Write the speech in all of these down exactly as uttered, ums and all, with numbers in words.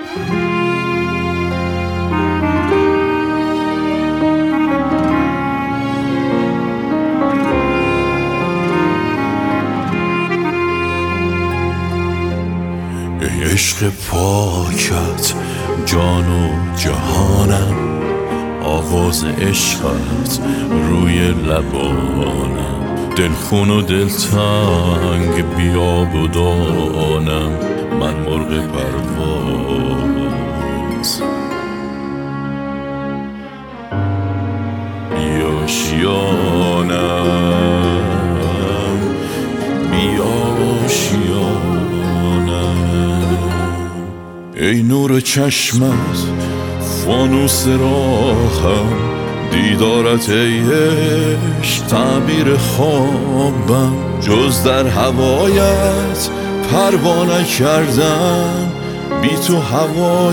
ای عشق پاکت جان و جهانم، آواز عشقت روی لبانم، دلخون و دلتنگ بیاب و دانم، من مرغ پرواز بیا شیانم، بیا شیانم. ای نور چشمت فانوس راهم، دیدارت ای عشق تعبیر خوابم، جز در هوایت پروا نکردم، بی تو هوای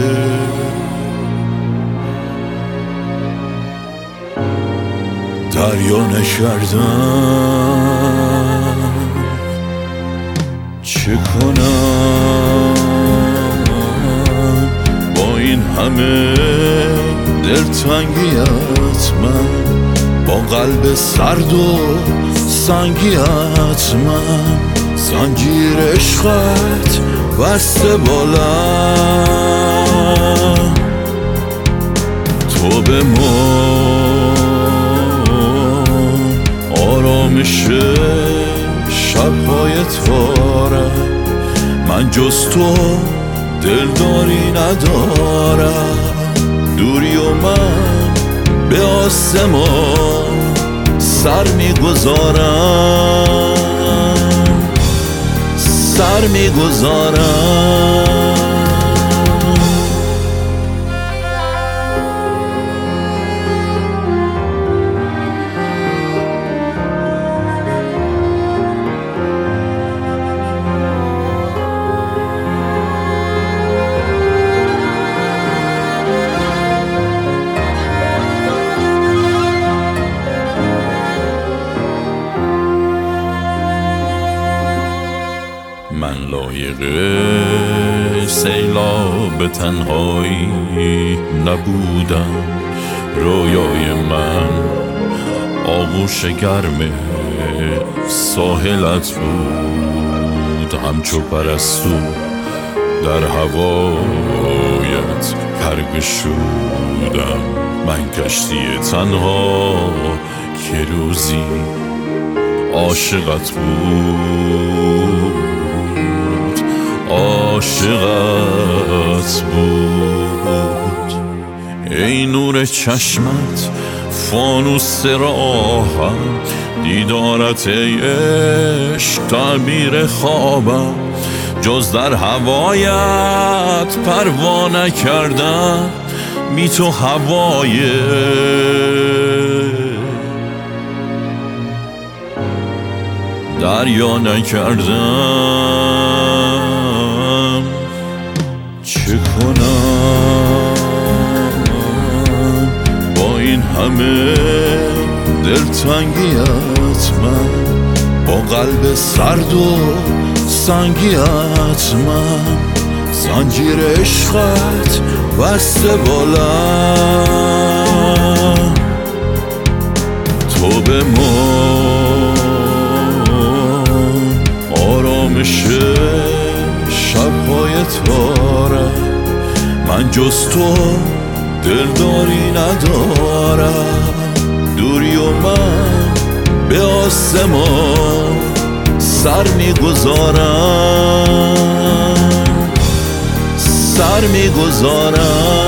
دریا نکردم. چه کنم با این همه دلتنگیت، من با قلب سرد و سنگیت، من زنجیر عشقت بسته بالم، تو به من آرامش شبهای تاره، من جز تو دلداری ندارم، دوری و من به آسمان سر میگذارم، سر میگذارم. من لایق سیلاب تنهایی نبودم، رویای من آغوش گرم ساحلت بود، همچو پرستو در هوایت پرگشودم، من کشتی تنها که روزی عاشقت بود، عاشقت بود. ای نور چشمت فانوس راهم، دیدارت ای عشق تعبیر خوابم، جز در هوایت پروا نکردم، بی تو هوای دریا نکردم. چه کنم با این همه دلتنگیت، من با قلب سرد و سنگیت، من زنجیر عشقت بسته بالم، تو به من آرامش شبهای تاره، من جز تو دلداری ندارم، دوری و من به آسمان سر میگذارم، سر میگذارم.